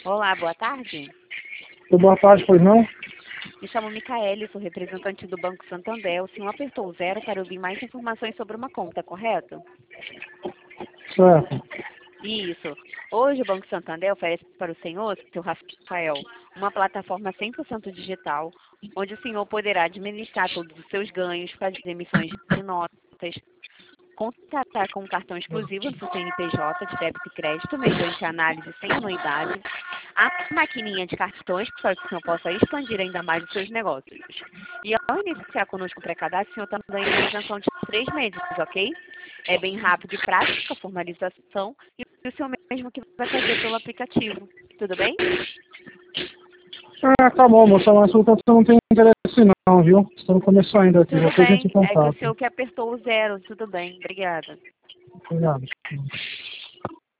Olá, boa tarde. Boa tarde, pois não? Me chamo Micaele, sou representante do Banco Santander. O senhor apertou o 0 para ouvir mais informações sobre uma conta, correto? Certo. Isso. Hoje o Banco Santander oferece para o senhor, seu Rafael, uma plataforma 100% digital, onde o senhor poderá administrar todos os seus ganhos, fazer emissões de notas, contratar com um cartão exclusivo no seu CNPJ de débito e crédito, mediante análise sem anuidade, a maquininha de cartões para que o senhor possa expandir ainda mais os seus negócios. E ao iniciar conosco o pré-cadastro, o senhor também tem uma isenção de 3 meses, ok? É bem rápido e prático a formalização e o senhor mesmo que vai fazer pelo aplicativo. Tudo bem? Tá bom, moça, mas você não tem interesse não, viu? Estou no começo ainda aqui, Tudo depois a gente bem. É que o contato. senhor que apertou o 0. Tudo bem. Obrigada. Obrigado.